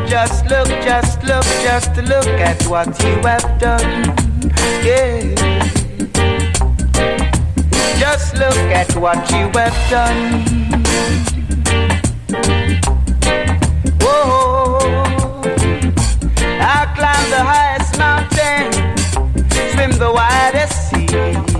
just look at what you have done. Yeah. Just look at what you have done. Whoa. I climbed the highest mountain, swim the widest sea.